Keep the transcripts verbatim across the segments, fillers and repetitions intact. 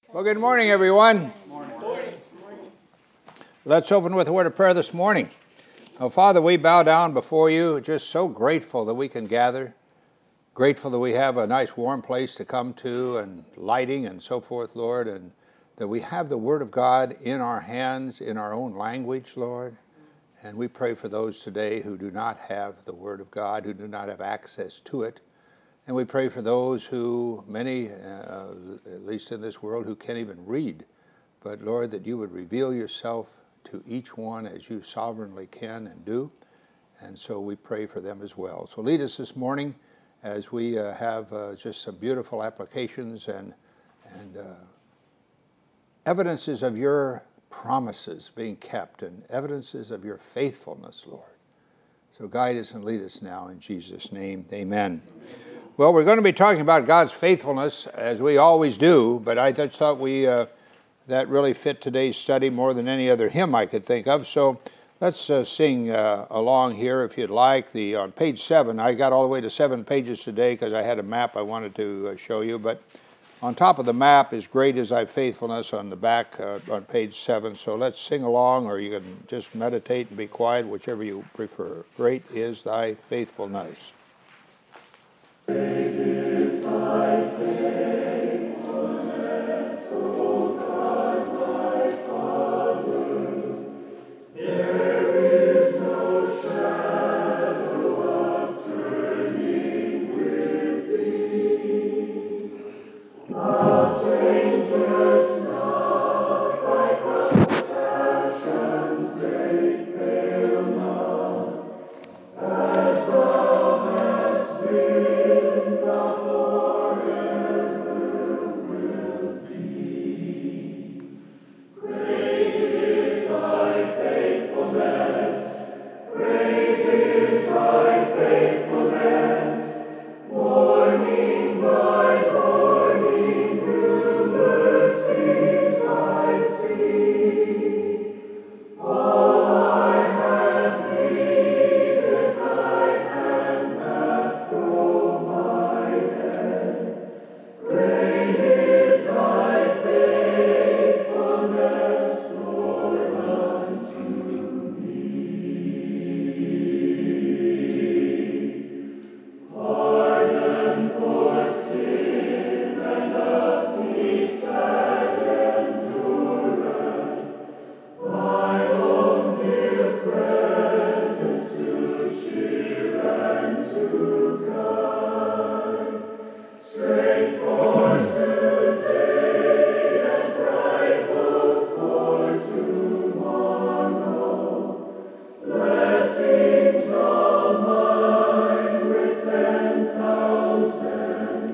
Well, good morning, everyone. Let's open with a word of prayer this morning. Oh, Father, we bow down before you, just so grateful that we can gather, grateful that we have a nice warm place to come to and lighting and so forth, Lord, and that we have the Word of God in our hands, in our own language, Lord. And we pray for those today who do not have the Word of God, who do not have access to it. And we pray for those who, many, uh, at least in this world, who can't even read. But Lord, that you would reveal yourself to each one as you sovereignly can and do. And so we pray for them as well. So lead us this morning as we uh, have uh, just some beautiful applications and, and uh, evidences of your promises being kept and evidences of your faithfulness, Lord. So guide us and lead us now in Jesus' name. Amen. Well, we're going to be talking about God's faithfulness, as we always do, but I just thought we uh, that really fit today's study more than any other hymn I could think of. So let's uh, sing uh, along here, if you'd like. The on page seven, I got all the way to seven pages today because I had a map I wanted to uh, show you. But on top of the map is "Great is Thy Faithfulness" on the back uh, on page seven. So let's sing along, or you can just meditate and be quiet, whichever you prefer. Great is Thy faithfulness. Great is thy faithfulness, O God, my Father. There is no shadow of turning with thee. Thou changest not, thy compassions they fail not. As thou hast been, thou forever wilt be. Great is thy faithfulness, great is thy faithfulness. Morning by morning new mercies I see. All I have needed, thy hand hath provided. Great is thy faithfulness, Lord, unto me. Pardon for sin and a peace that endureth. Thy own dear presence to cheer and to guide. Strength for today and bright hope for tomorrow. Blessings all mine with ten thousand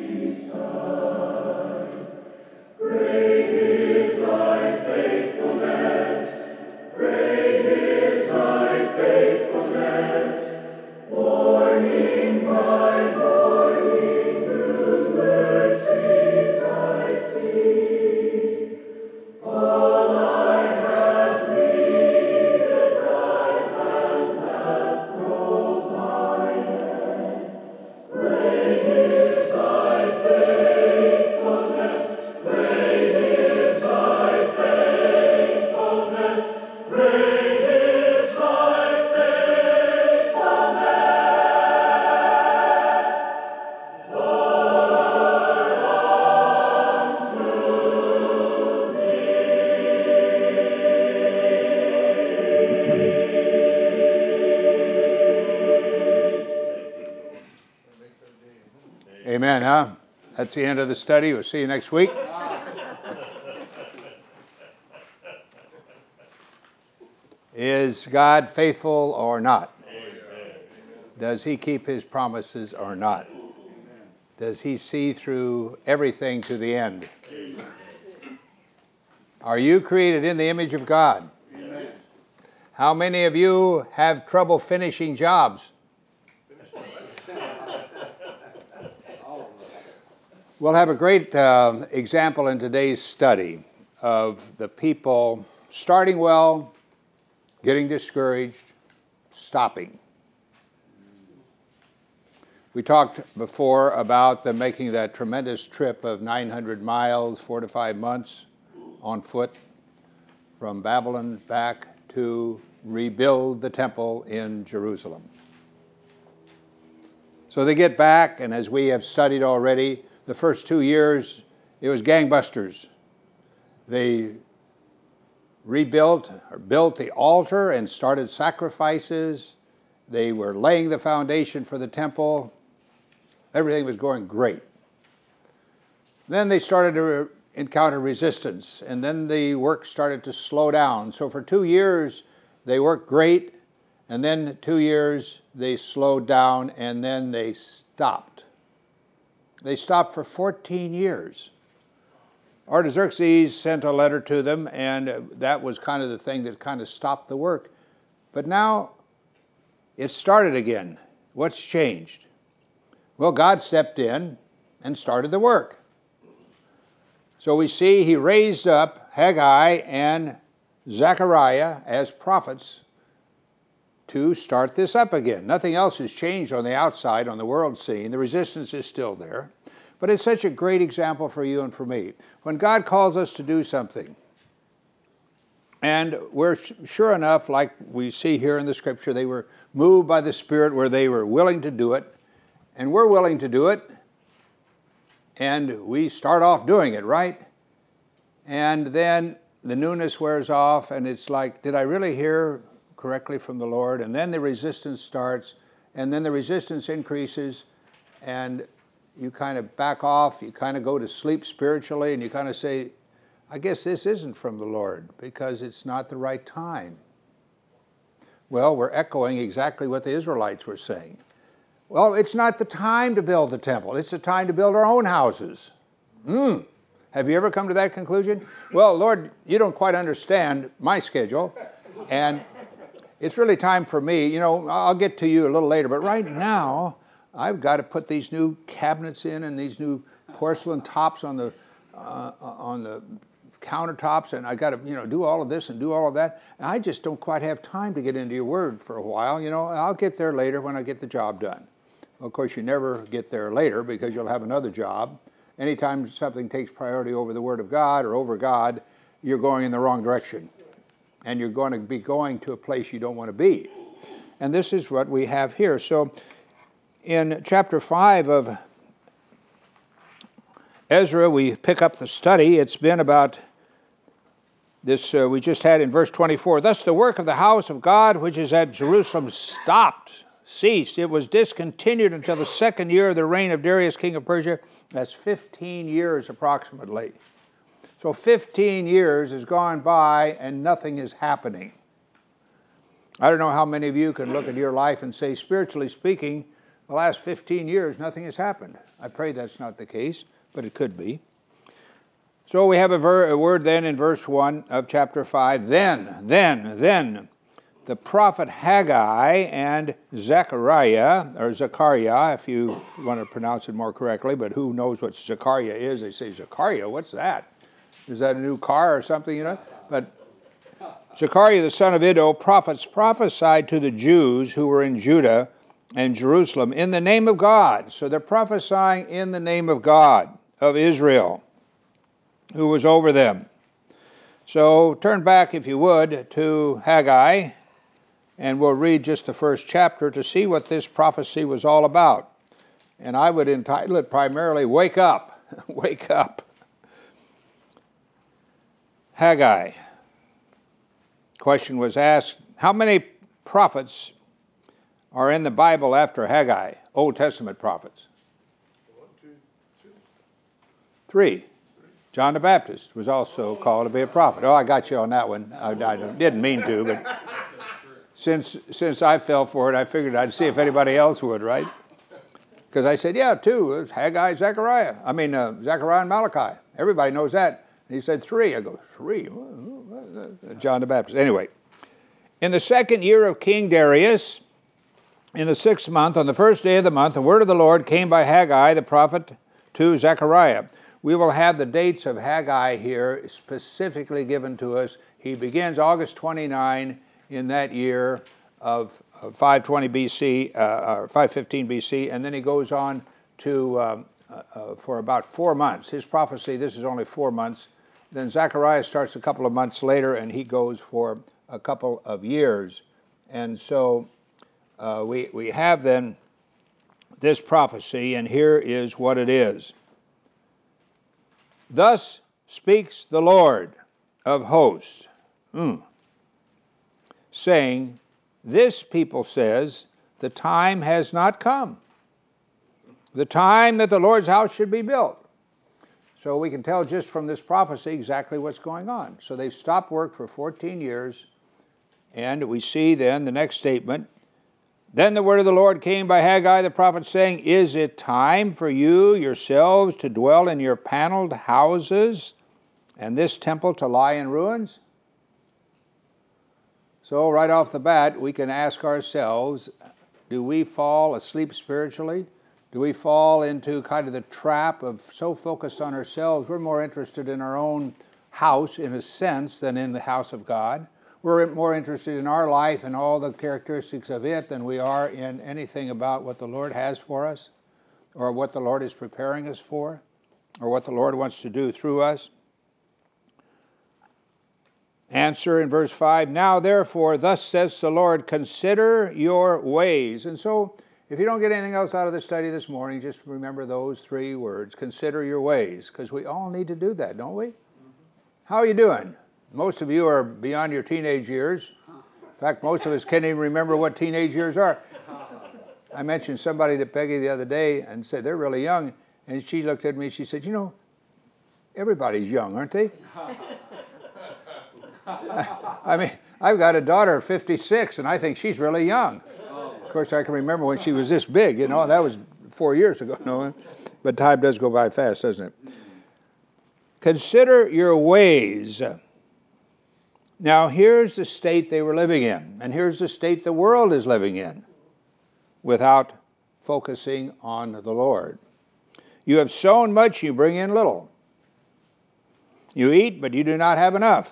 beside. Great is thy faithfulness, great is thy faithfulness. Morning by morning new mercies I see. All I have needed, thy hand hath provided. Great is thy faithfulness, great is thy faithfulness, great is thy faithfulness, Lord, unto me. Amen, huh? That's the end of the study. We'll see you next week. Is God faithful or not? Amen. Does he keep his promises or not? Amen. Does he see through everything to the end? Amen. Are you created in the image of God? Amen. How many of you have trouble finishing jobs? We'll have a great uh, example in today's study of the people starting well, getting discouraged, stopping. We talked before about them making that tremendous trip of nine hundred miles, four to five months on foot from Babylon back to rebuild the temple in Jerusalem. So they get back, and as we have studied already, the first two years, it was gangbusters. They rebuilt or built the altar and started sacrifices. They were laying the foundation for the temple. Everything was going great. Then they started to encounter resistance, and then the work started to slow down. So for two years, they worked great, and then two years, they slowed down, and then they stopped. They stopped for fourteen years. Artaxerxes sent a letter to them, and that was kind of the thing that kind of stopped the work. But now it started again. What's changed? Well, God stepped in and started the work. So we see he raised up Haggai and Zechariah as prophets to start this up again. Nothing else has changed on the outside, on the world scene. The resistance is still there. But it's such a great example for you and for me. When God calls us to do something, and we're sure enough, like we see here in the scripture, they were moved by the Spirit where they were willing to do it, and we're willing to do it, and we start off doing it, right? And then the newness wears off, and it's like, did I really hear correctly from the Lord? And then the resistance starts, and then the resistance increases, and you kind of back off, you kind of go to sleep spiritually, and you kind of say, I guess this isn't from the Lord because it's not the right time. Well, we're echoing exactly what the Israelites were saying. Well, it's not the time to build the temple. It's the time to build our own houses. Hmm. Have you ever come to that conclusion? Well, Lord, you don't quite understand my schedule, and it's really time for me. You know, I'll get to you a little later, but right now, I've got to put these new cabinets in and these new porcelain tops on the uh, on the countertops, and I got to, you know, do all of this and do all of that. And I just don't quite have time to get into your word for a while. You know, I'll get there later when I get the job done. Well, of course, you never get there later because you'll have another job. Anytime something takes priority over the Word of God or over God, you're going in the wrong direction. And you're going to be going to a place you don't want to be. And this is what we have here. So in chapter five of Ezra, we pick up the study. It's been about this, uh, we just had in verse twenty-four. Thus the work of the house of God, which is at Jerusalem, stopped, ceased. It was discontinued until the second year of the reign of Darius, king of Persia. That's fifteen years approximately. So fifteen years has gone by and nothing is happening. I don't know how many of you can look at your life and say, spiritually speaking, the last fifteen years, nothing has happened. I pray that's not the case, but it could be. So we have a, ver- a word then in verse one of chapter five. Then, then, then, the prophet Haggai and Zechariah, or Zechariah, if you want to pronounce it more correctly, but who knows what Zechariah is? They say, Zechariah, what's that? Is that a new car or something, you know? But Zechariah, the son of Iddo, prophets prophesied to the Jews who were in Judah and Jerusalem in the name of God. So they're prophesying in the name of God, of Israel, who was over them. So turn back, if you would, to Haggai, and we'll read just the first chapter to see what this prophecy was all about. And I would entitle it primarily, Wake Up, Wake Up. Haggai. Question was asked, how many prophets are in the Bible after Haggai, Old Testament prophets? One, two, two. Three. John the Baptist was also called to be a prophet. Oh, I got you on that one. I, I didn't mean to, but since since I fell for it, I figured I'd see if anybody else would, right? Because I said, yeah, two. It's Haggai, Zechariah. I mean, uh, Zechariah and Malachi. Everybody knows that. And he said three. I go, three? John the Baptist. Anyway, in the second year of King Darius, in the sixth month, on the first day of the month, the word of the Lord came by Haggai, the prophet, to Zechariah. We will have the dates of Haggai here specifically given to us. He begins August twenty-ninth in that year of five twenty B C, uh, or five fifteen B C, and then he goes on to um, uh, uh, for about four months. His prophecy, this is only four months. Then Zechariah starts a couple of months later, and he goes for a couple of years. And so uh, we, we have then this prophecy, and here is what it is. Thus speaks the Lord of hosts, mm, saying, this people says, the time has not come, the time that the Lord's house should be built. So we can tell just from this prophecy exactly what's going on. So they've stopped work for fourteen years, and we see then the next statement. Then the word of the Lord came by Haggai the prophet, saying, is it time for you yourselves to dwell in your paneled houses, and this temple to lie in ruins? So right off the bat, we can ask ourselves, do we fall asleep spiritually? Do we fall into kind of the trap of so focused on ourselves, we're more interested in our own house, in a sense, than in the house of God? We're more interested in our life and all the characteristics of it than we are in anything about what the Lord has for us, or what the Lord is preparing us for, or what the Lord wants to do through us. Answer in verse five, now therefore, thus says the Lord, consider your ways. And so, if you don't get anything else out of the study this morning, just remember those three words, consider your ways, because we all need to do that, don't we? Mm-hmm. How are you doing? Most of you are beyond your teenage years. In fact, most of us can't even remember what teenage years are. I mentioned somebody to Peggy the other day and said, they're really young. And she looked at me, she said, you know, everybody's young, aren't they? I mean, I've got a daughter, fifty-six, and I think she's really young. Of course, I can remember when she was this big, you know, that was four years ago. No, but time does go by fast, doesn't it? Consider your ways. Now, here's the state they were living in, and here's the state the world is living in, without focusing on the Lord. You have sown much, you bring in little. You eat, but you do not have enough.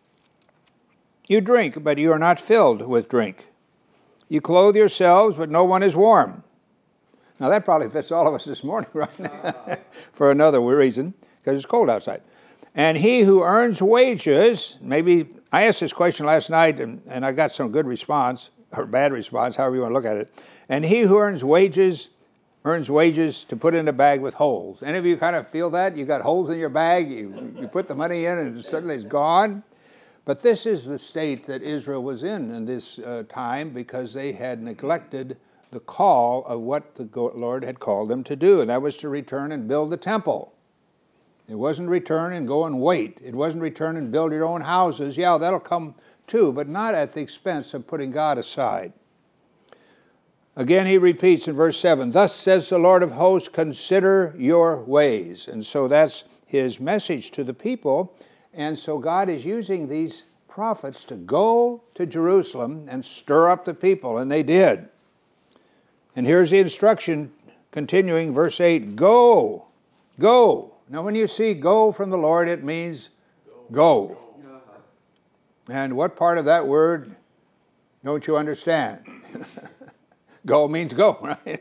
You drink, but you are not filled with drink. You clothe yourselves, but no one is warm. Now that probably fits all of us this morning, right? For another reason, because it's cold outside. And he who earns wages, maybe, I asked this question last night, and, and I got some good response, or bad response, however you want to look at it. And he who earns wages, earns wages to put in a bag with holes. Any of you kind of feel that? You got holes in your bag, you, you put the money in, and suddenly it's gone? But this is the state that Israel was in in this uh, time, because they had neglected the call of what the Lord had called them to do, and that was to return and build the temple. It wasn't return and go and wait. It wasn't return and build your own houses. Yeah, that'll come too, but not at the expense of putting God aside. Again, he repeats in verse seven, thus says the Lord of hosts, consider your ways. And so that's his message to the people. And so God is using these prophets to go to Jerusalem and stir up the people, and they did. And here's the instruction continuing, verse eight, go, go. Now when you see go from the Lord, it means go. And what part of that word don't you understand? Go means go, right?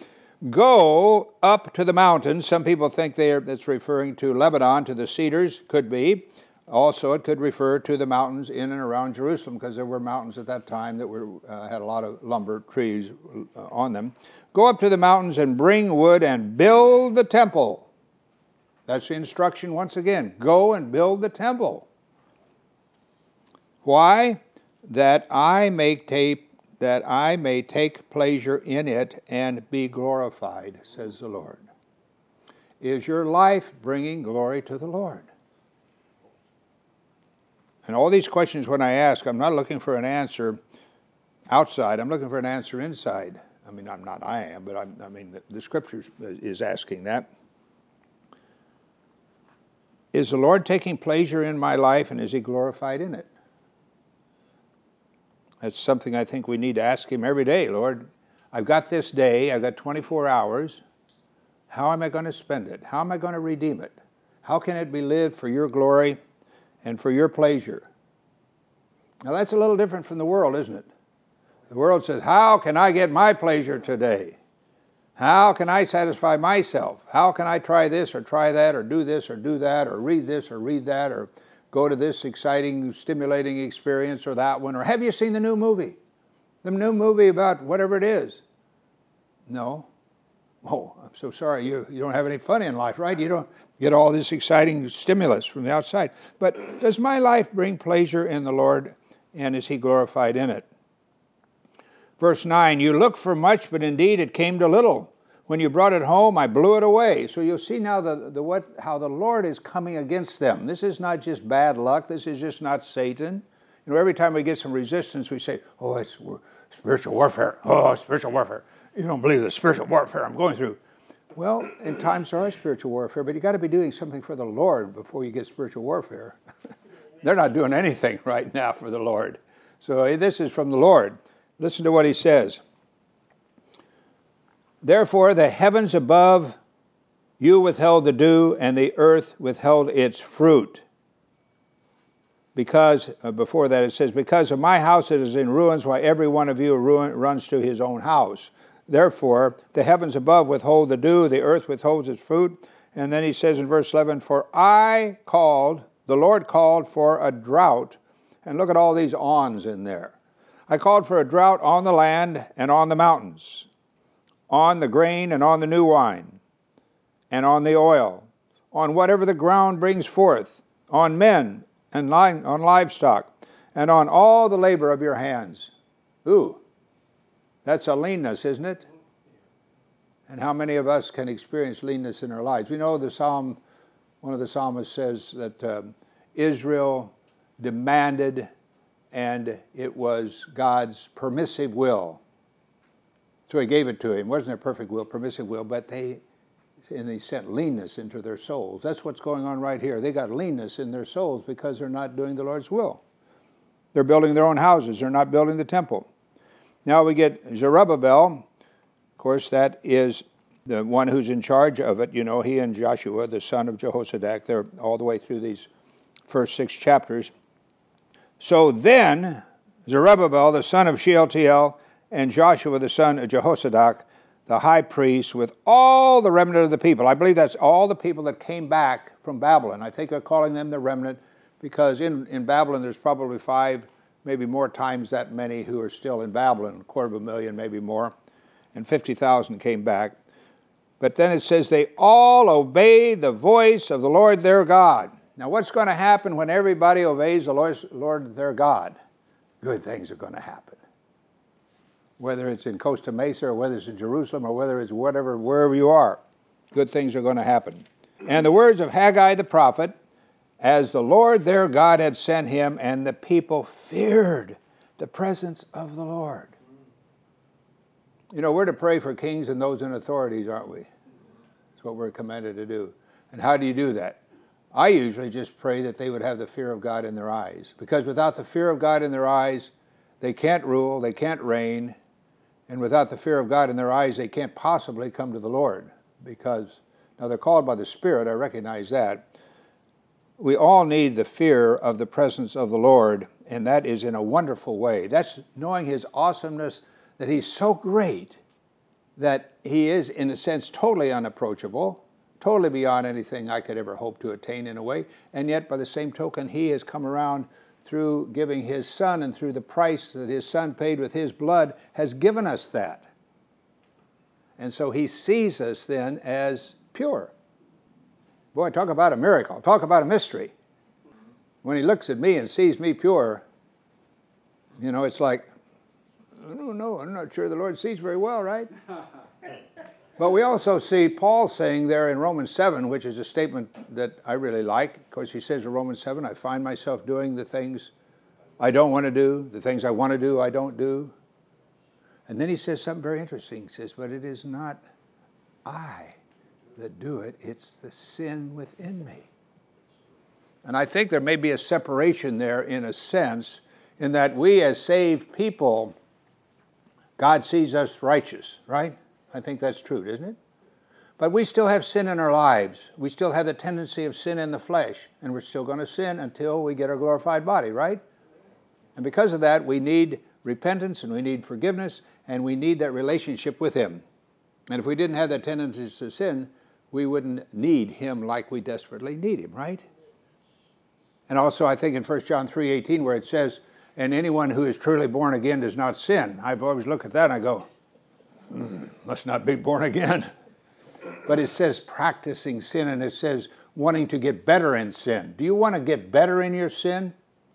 Go up to the mountains. Some people think they are, that's referring to Lebanon, to the cedars, could be. Also, it could refer to the mountains in and around Jerusalem, because there were mountains at that time that were uh, had a lot of lumber trees uh, on them. Go up to the mountains and bring wood and build the temple. That's the instruction once again. Go and build the temple. Why? That I may take that I may take pleasure in it and be glorified, says the Lord. Is your life bringing glory to the Lord? And all these questions when I ask, I'm not looking for an answer outside. I'm looking for an answer inside. I mean, I'm not I am, but I'm, I mean, the, the Scripture is asking that. Is the Lord taking pleasure in my life, and is he glorified in it? That's something I think we need to ask him every day. Lord, I've got this day, I've got twenty-four hours. How am I going to spend it? How am I going to redeem it? How can it be lived for your glory and for your pleasure? Now that's a little different from the world, isn't it? The world says, how can I get my pleasure today? How can I satisfy myself? How can I try this or try that or do this or do that or read this or read that or go to this exciting, stimulating experience or that one? Or have you seen the new movie? The new movie about whatever it is? No. Oh, I'm so sorry. You, you don't have any fun in life, right? You don't get all this exciting stimulus from the outside. But does my life bring pleasure in the Lord, and is He glorified in it? Verse nine, you look for much, but indeed it came to little. When you brought it home, I blew it away. So you'll see now the, the what how the Lord is coming against them. This is not just bad luck. This is just not Satan. You know, every time we get some resistance, we say, oh, it's spiritual warfare. Oh, spiritual warfare. You don't believe the spiritual warfare I'm going through. Well, in times there are spiritual warfare, but you got to be doing something for the Lord before you get spiritual warfare. They're not doing anything right now for the Lord. So this is from the Lord. Listen to what he says. Therefore, the heavens above you withheld the dew, and the earth withheld its fruit. Because, uh, before that it says, because of my house it is in ruins, why every one of you ruin, runs to his own house. Therefore, the heavens above withhold the dew, the earth withholds its fruit. And then he says in verse eleven, for I called, the Lord called for a drought. And look at all these ons in there. I called for a drought on the land and on the mountains, on the grain and on the new wine, and on the oil, on whatever the ground brings forth, on men and li- on livestock, and on all the labor of your hands. Ooh, that's a leanness, isn't it? And how many of us can experience leanness in our lives? We know the psalm, one of the psalmists says that um, Israel demanded, and it was God's permissive will. So he gave it to him. It wasn't their perfect will, permissive will, but they, and he sent leanness into their souls. That's what's going on right here. They got leanness in their souls because they're not doing the Lord's will. They're building their own houses. They're not building the temple. Now we get Zerubbabel. Of course, that is the one who's in charge of it. You know, he and Joshua, the son of Jehozadak, they're all the way through these first six chapters. So then, Zerubbabel, the son of Shealtiel, and Joshua, the son of Jehozadak, the high priest, with all the remnant of the people. I believe that's all the people that came back from Babylon. I think they're calling them the remnant because in, in Babylon there's probably five, maybe more times that many who are still in Babylon, a quarter of a million, maybe more, and fifty thousand came back. But then it says they all obeyed the voice of the Lord their God. Now what's going to happen when everybody obeys the Lord, Lord their God? Good things are going to happen. Whether it's in Costa Mesa or whether it's in Jerusalem or whether it's whatever, wherever you are, good things are going to happen. And the words of Haggai the prophet, as the Lord their God had sent him, and the people feared the presence of the Lord. You know, we're to pray for kings and those in authorities, aren't we? That's what we're commanded to do. And how do you do that? I usually just pray that they would have the fear of God in their eyes. Because without the fear of God in their eyes, they can't rule, they can't reign. And without the fear of God in their eyes, they can't possibly come to the Lord. Because, now they're called by the Spirit, I recognize that. We all need the fear of the presence of the Lord, and that is in a wonderful way. That's knowing His awesomeness, that He's so great that He is, in a sense, totally unapproachable, totally beyond anything I could ever hope to attain in a way, and yet by the same token, He has come around through giving His Son, and through the price that His Son paid with His blood, has given us that. And so He sees us then as pure. Boy, talk about a miracle. Talk about a mystery. When He looks at me and sees me pure, you know, it's like, I don't know, I'm not sure the Lord sees very well, right? But we also see Paul saying there in Romans seven, which is a statement that I really like. Of course, he says in Romans seven, I find myself doing the things I don't want to do, the things I want to do, I don't do. And then he says something very interesting. He says, but it is not I that do it, it's the sin within me. And I think there may be a separation there in a sense, in that we as saved people, God sees us righteous, right? I think that's true, isn't it? But we still have sin in our lives. We still have the tendency of sin in the flesh, and we're still going to sin until we get our glorified body, right? And because of that, we need repentance and we need forgiveness and we need that relationship with Him. And if we didn't have that tendency to sin, we wouldn't need Him like we desperately need Him, right? And also I think in First John three eighteen where it says, and anyone who is truly born again does not sin. I've always looked at that and I go, mm, must not be born again. But it says practicing sin, and it says wanting to get better in sin. Do you want to get better in your sin?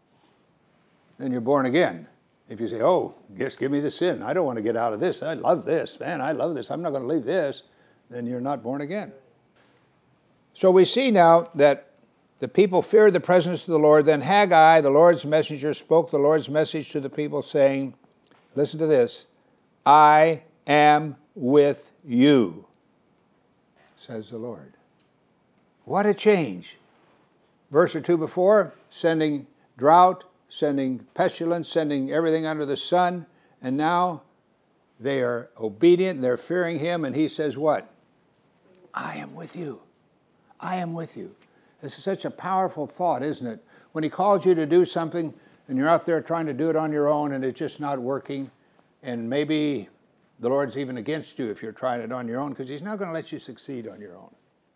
Then you're born again. If you say, oh, just give me the sin. I don't want to get out of this. I love this. Man, I love this. I'm not going to leave this. Then you're not born again. So we see now that the people feared the presence of the Lord. Then Haggai, the Lord's messenger, spoke the Lord's message to the people, saying, listen to this, I am with you, says the Lord. What a change. Verse or two before, sending drought, sending pestilence, sending everything under the sun, and now they are obedient, they're fearing Him, and He says what? I am with you. I am with you. This is such a powerful thought, isn't it? When He calls you to do something, and you're out there trying to do it on your own, and it's just not working, and maybe the Lord's even against you if you're trying it on your own, because He's not going to let you succeed on your own.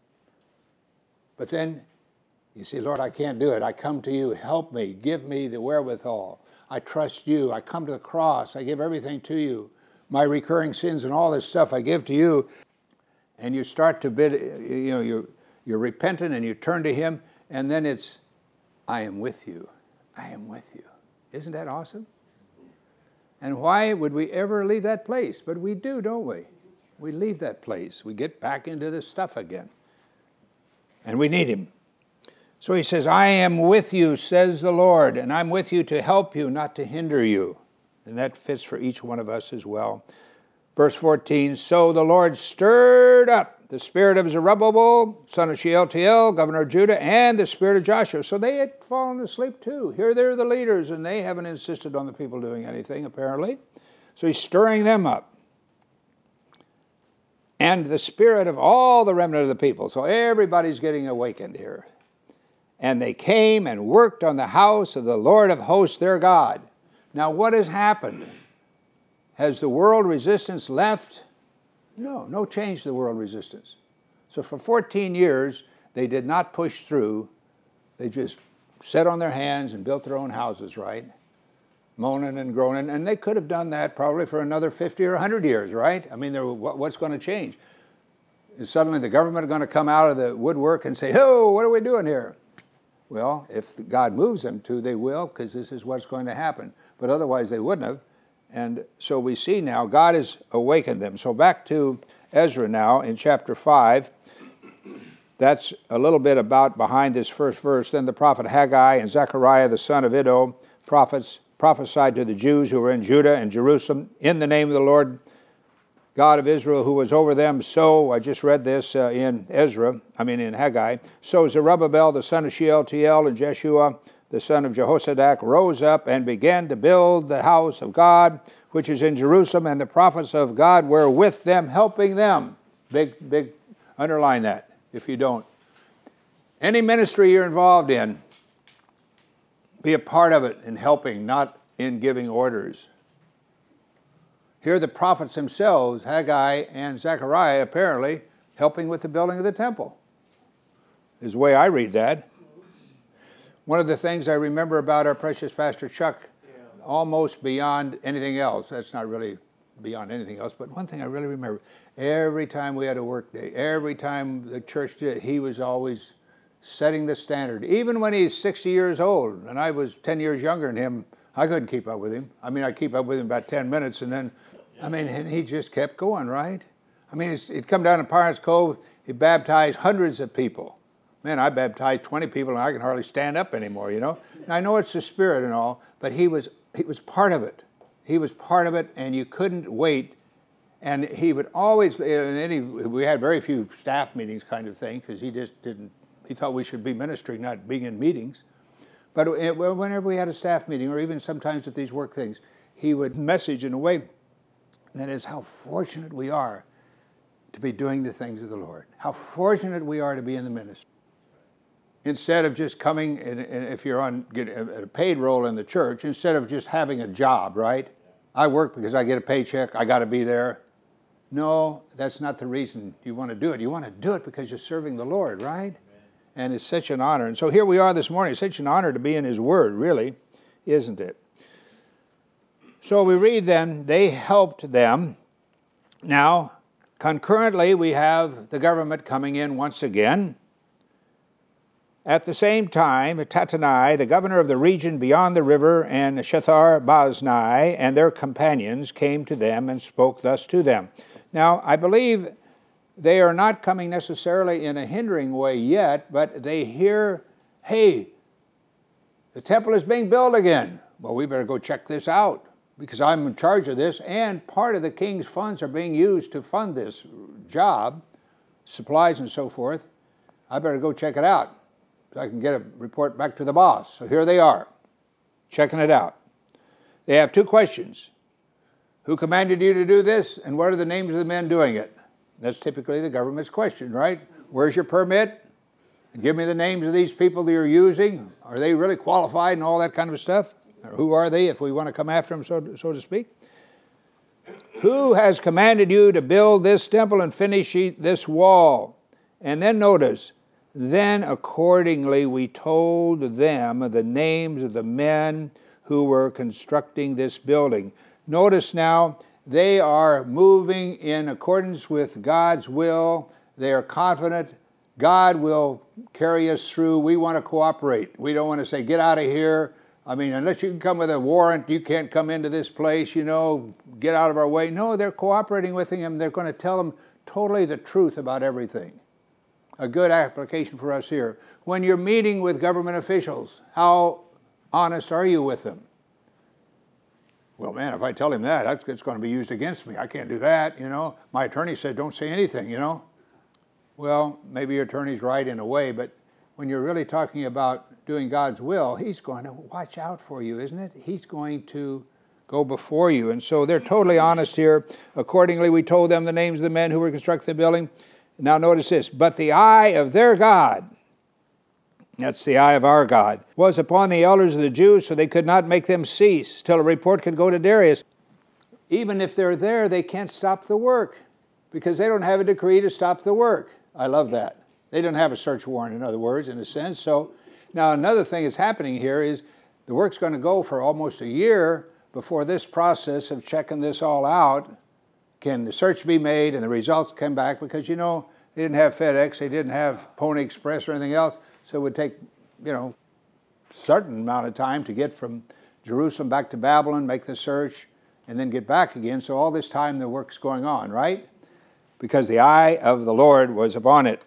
But then you say, Lord, I can't do it. I come to you. Help me. Give me the wherewithal. I trust you. I come to the cross. I give everything to you. My recurring sins and all this stuff I give to you. And you start to bid, you know, you're, you're repentant and you turn to Him. And then it's, I am with you. I am with you. Isn't that awesome? And why would we ever leave that place? But we do, don't we? We leave that place. We get back into this stuff again. And we need Him. So He says, I am with you, says the Lord, and I'm with you to help you, not to hinder you. And that fits for each one of us as well. Verse fourteen, so the Lord stirred up the spirit of Zerubbabel, son of Shealtiel, governor of Judah, and the spirit of Joshua. So they had fallen asleep too. Here they're the leaders, and they haven't insisted on the people doing anything, apparently. So He's stirring them up. And the spirit of all the remnant of the people. So everybody's getting awakened here. And they came and worked on the house of the Lord of hosts, their God. Now what has happened? Has the world resistance left? No, no change to the world resistance. So for fourteen years, they did not push through. They just sat on their hands and built their own houses, right? Moaning and groaning. And they could have done that probably for another fifty or one hundred years, right? I mean, what's going to change? Is suddenly the government going to come out of the woodwork and say, oh, what are we doing here? Well, if God moves them to, they will, because this is what's going to happen. But otherwise they wouldn't have. And so we see now God has awakened them. So back to Ezra now in chapter five. That's a little bit about behind this first verse. Then the prophet Haggai and Zechariah the son of Iddo, prophets, prophesied to the Jews who were in Judah and Jerusalem in the name of the Lord God of Israel, who was over them. So, I just read this uh, in Ezra, I mean in Haggai. So Zerubbabel, the son of Shealtiel, and Jeshua, the son of Jehozadak, rose up and began to build the house of God, which is in Jerusalem, and the prophets of God were with them, helping them. Big, big, underline that if you don't. Any ministry you're involved in, be a part of it in helping, not in giving orders. Here the prophets themselves, Haggai and Zechariah, apparently helping with the building of the temple, is the way I read that. One of the things I remember about our precious Pastor Chuck, yeah. almost beyond anything else, that's not really beyond anything else, but one thing I really remember, every time we had a work day, every time the church did, he was always setting the standard. Even when he's sixty years old, and I was ten years younger than him, I couldn't keep up with him. I mean, I'd keep up with him about ten minutes, and then I mean, and he just kept going, right? I mean, it's, he'd come down to Pirates Cove, he baptized hundreds of people. Man, I baptized twenty people, and I can hardly stand up anymore, you know? And I know it's the Spirit and all, but he was he was part of it. He was part of it, and you couldn't wait. And he would always, and any, we had very few staff meetings kind of thing, because he just didn't, he thought we should be ministering, not being in meetings. But whenever we had a staff meeting, or even sometimes at these work things, he would message in a way that is how fortunate we are to be doing the things of the Lord. How fortunate we are to be in the ministry. Instead of just coming, and if you're on get a paid role in the church, instead of just having a job, right? I work because I get a paycheck, I got to be there. No, that's not the reason you want to do it. You want to do it because you're serving the Lord, right? Amen. And it's such an honor. And so here we are this morning. It's such an honor to be in His Word, really, isn't it? So we read then, they helped them. Now, concurrently, we have the government coming in once again. At the same time, Tattenai, the governor of the region beyond the river, and Shethar-boznai and their companions came to them and spoke thus to them. Now, I believe they are not coming necessarily in a hindering way yet, but they hear, hey, the temple is being built again. Well, we better go check this out because I'm in charge of this, and part of the king's funds are being used to fund this job, supplies and so forth. I better go check it out so I can get a report back to the boss. So here they are, checking it out. They have two questions. Who commanded you to do this, and what are the names of the men doing it? That's typically the government's question, right? Where's your permit? Give me the names of these people that you're using. Are they really qualified and all that kind of stuff? Or who are they, if we want to come after them, so to, so to speak? Who has commanded you to build this temple and finish this wall? And then notice, then accordingly we told them the names of the men who were constructing this building. Notice now, they are moving in accordance with God's will. They are confident God will carry us through. We want to cooperate. We don't want to say, get out of here. I mean, unless you can come with a warrant, you can't come into this place, you know, get out of our way. No, they're cooperating with him. They're going to tell them totally the truth about everything. A good application for us here. When you're meeting with government officials, how honest are you with them? Well, man, if I tell him that, it's going to be used against me. I can't do that, you know. My attorney said don't say anything, you know. Well, maybe your attorney's right in a way, but when you're really talking about doing God's will, he's going to watch out for you, isn't it? He's going to go before you. And so they're totally honest here. Accordingly, we told them the names of the men who were constructing the building. Now notice this, but the eye of their God, that's the eye of our God, was upon the elders of the Jews, so they could not make them cease till a report could go to Darius. Even if they're there, they can't stop the work because they don't have a decree to stop the work. I love that. They don't have a search warrant, in other words, in a sense. So now another thing that's happening here is the work's going to go for almost a year before this process of checking this all out can the search be made and the results come back, because, you know, they didn't have FedEx, they didn't have Pony Express or anything else, so it would take, you know, a certain amount of time to get from Jerusalem back to Babylon, make the search, and then get back again. So all this time the work's going on, right? Because the eye of the Lord was upon it.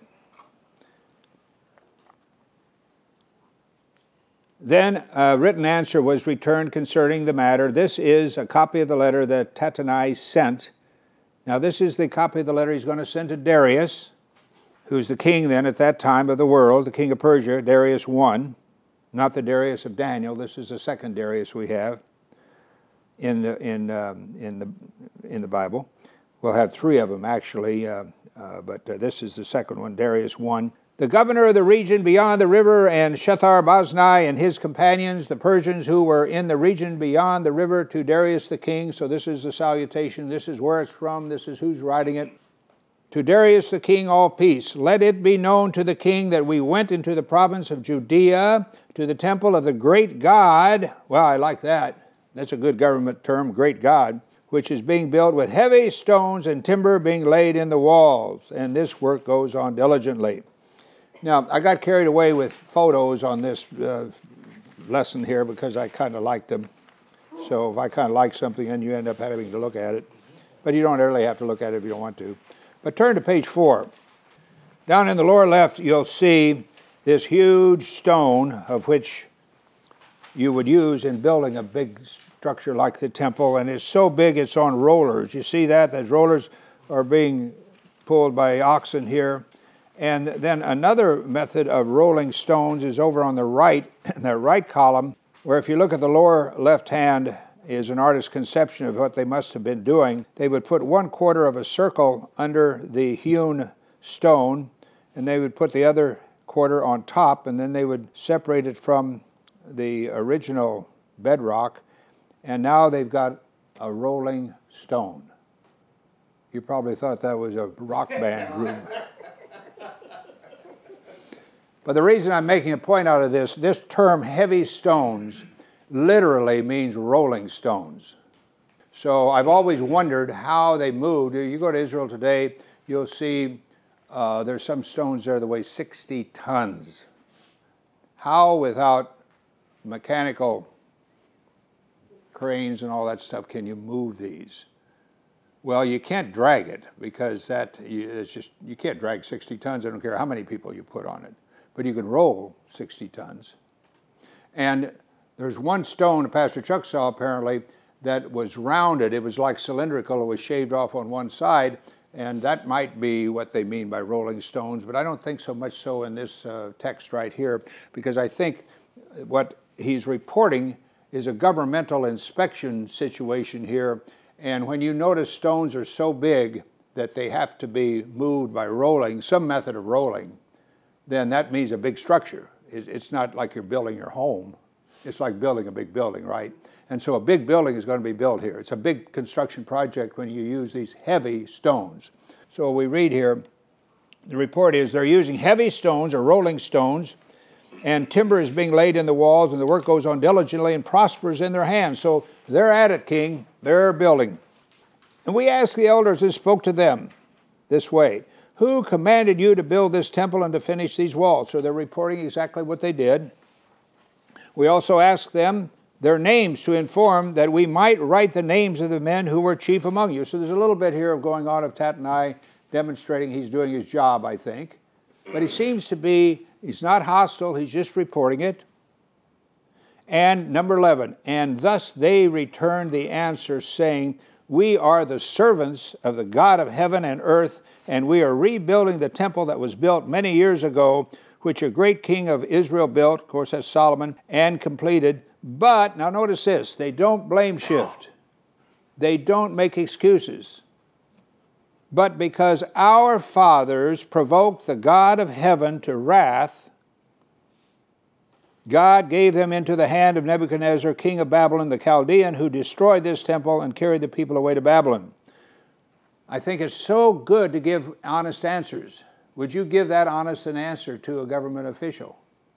Then a written answer was returned concerning the matter. This is a copy of the letter that Tattenai sent. Now this is the copy of the letter he's going to send to Darius, who's the king then at that time of the world, the king of Persia, Darius the First, not the Darius of Daniel. This is the second Darius we have in the in um, in the in the Bible. We'll have three of them actually, uh, uh, but uh, this is the second one, Darius the First. The governor of the region beyond the river, and Shethar-boznai and his companions, the Persians who were in the region beyond the river, to Darius the king. So this is the salutation. This is where it's from. This is who's writing it. To Darius the king, all peace. Let it be known to the king that we went into the province of Judea to the temple of the great God. Well, I like that. That's a good government term, great God, which is being built with heavy stones and timber being laid in the walls. And this work goes on diligently. Now, I got carried away with photos on this uh, lesson here because I kind of liked them. So if I kind of like something, then you end up having to look at it. But you don't really have to look at it if you don't want to. But turn to page four. Down in the lower left, you'll see this huge stone of which you would use in building a big structure like the temple. And it's so big it's on rollers. You see that? Those rollers are being pulled by oxen here. And then another method of rolling stones is over on the right, the right column, where if you look at the lower left hand is an artist's conception of what they must have been doing. They would put one quarter of a circle under the hewn stone, and they would put the other quarter on top, and then they would separate it from the original bedrock. And now they've got a rolling stone. You probably thought that was a rock band group. But the reason I'm making a point out of this, this term heavy stones literally means rolling stones. So I've always wondered how they moved. You go to Israel today, you'll see uh, there's some stones there that weigh sixty tons. How, without mechanical cranes and all that stuff, can you move these? Well, you can't drag it, because that it's just you can't drag sixty tons. I don't care how many people you put on it, but you can roll sixty tons. And there's one stone Pastor Chuck saw apparently that was rounded. It was like cylindrical. It was shaved off on one side, and that might be what they mean by rolling stones. But I don't think so much so in this uh, text right here, because I think what he's reporting is a governmental inspection situation here. And when you notice stones are so big that they have to be moved by rolling, some method of rolling, then that means a big structure. It's not like you're building your home. It's like building a big building, right? And so a big building is going to be built here. It's a big construction project when you use these heavy stones. So we read here, the report is they're using heavy stones or rolling stones, and timber is being laid in the walls, and the work goes on diligently and prospers in their hands. So they're at it, King. They're building. And we asked the elders and spoke to them this way: who commanded you to build this temple and to finish these walls? So they're reporting exactly what they did. We also asked them their names to inform that we might write the names of the men who were chief among you. So there's a little bit here of going on of Tattenai demonstrating he's doing his job, I think. But he seems to be, he's not hostile, he's just reporting it. And number eleven, and thus they returned the answer, saying, we are the servants of the God of heaven and earth, and we are rebuilding the temple that was built many years ago, which a great king of Israel built, of course that's Solomon, and completed. But, now notice this, they don't blame shift. They don't make excuses. But because our fathers provoked the God of heaven to wrath, God gave them into the hand of Nebuchadnezzar, king of Babylon, the Chaldean, who destroyed this temple and carried the people away to Babylon. I think it's so good to give honest answers. Would you give that honest an answer to a government official?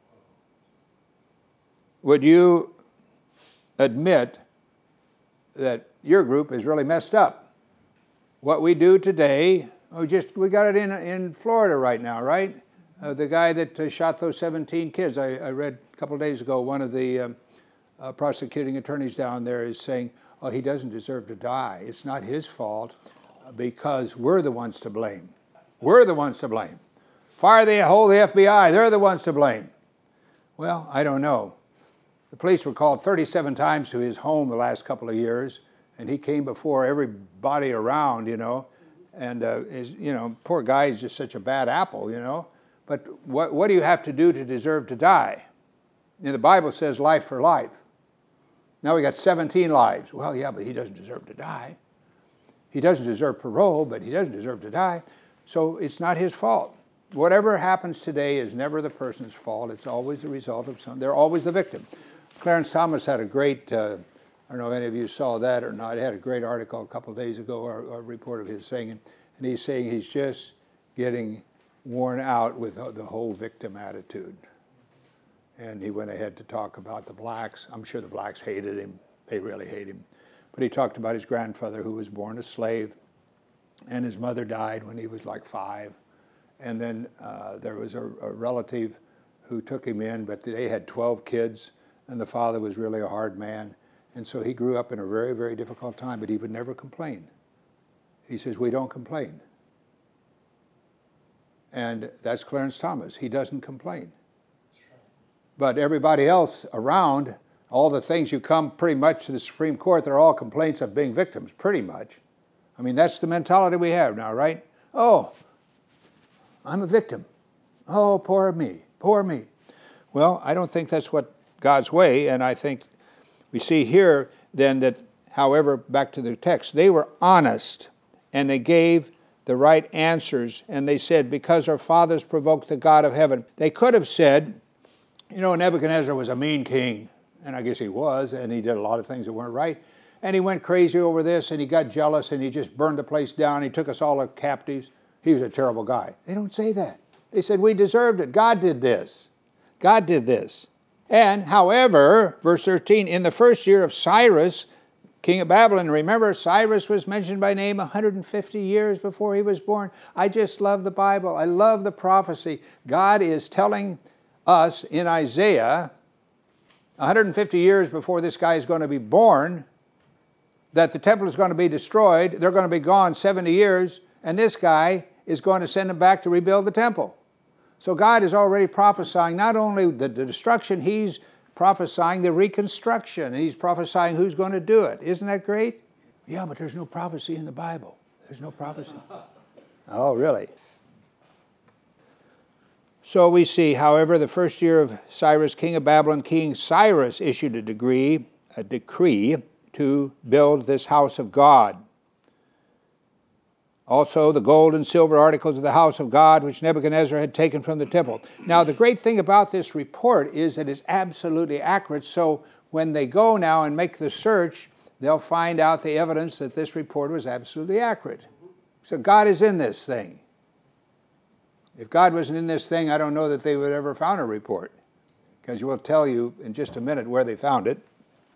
Would you admit that your group is really messed up? What we do today, we just we got it in in Florida right now, right? Uh, the guy that uh, shot those seventeen kids. I, I read a couple of days ago, one of the um, uh, prosecuting attorneys down there is saying, oh, he doesn't deserve to die. It's not his fault because we're the ones to blame. We're the ones to blame. Fire the whole the F B I. They're the ones to blame. Well, I don't know. The police were called thirty-seven times to his home the last couple of years, and he came before everybody around, you know. And, uh, is, you know, poor guy is just such a bad apple, you know. But what, what do you have to do to deserve to die? You know, the Bible says life for life. Now we got seventeen lives. Well, yeah, but he doesn't deserve to die. He doesn't deserve parole, but he doesn't deserve to die. So it's not his fault. Whatever happens today is never the person's fault. It's always the result of some. They're always the victim. Clarence Thomas had a great, uh, I don't know if any of you saw that or not, he had a great article a couple of days ago, or, or a report of his saying, and he's saying he's just getting worn out with the whole victim attitude. And he went ahead to talk about the blacks. I'm sure the blacks hated him. They really hate him. But he talked about his grandfather who was born a slave, and his mother died when he was like five. And then uh, there was a, a relative who took him in, but they had twelve kids, and the father was really a hard man. And so he grew up in a very, very difficult time, but he would never complain. He says, we don't complain. And that's Clarence Thomas. He doesn't complain. But everybody else around, all the things you come pretty much to the Supreme Court, they're all complaints of being victims, pretty much. I mean, that's the mentality we have now, right? Oh, I'm a victim. Oh, poor me, poor me. Well, I don't think that's what God's way, and I think we see here then that, however, back to the text, they were honest, and they gave the right answers, and they said, because our fathers provoked the God of heaven. They could have said, you know, Nebuchadnezzar was a mean king, and I guess he was, and he did a lot of things that weren't right, and he went crazy over this, and he got jealous, and he just burned the place down. He took us all as captives. He was a terrible guy. They don't say that. They said, we deserved it. God did this. God did this. And, however, verse thirteen, in the first year of Cyrus, king of Babylon, remember, Cyrus was mentioned by name one hundred fifty years before he was born. I just love the Bible. I love the prophecy. God is telling us in Isaiah, one hundred fifty years before this guy is going to be born, that the temple is going to be destroyed. They're going to be gone seventy years, and this guy is going to send them back to rebuild the temple. So God is already prophesying not only the, the destruction, he's prophesying the reconstruction, and he's prophesying who's going to do it. Isn't that great? Yeah, but there's no prophecy in the Bible. There's no prophecy. Oh, really? So we see, however, the first year of Cyrus, king of Babylon, King Cyrus issued a decree, a decree to build this house of God. Also, the gold and silver articles of the house of God, which Nebuchadnezzar had taken from the temple. Now, the great thing about this report is that it's absolutely accurate. So when they go now and make the search, they'll find out the evidence that this report was absolutely accurate. So God is in this thing. If God wasn't in this thing, I don't know that they would ever found a report, because we'll tell you in just a minute where they found it.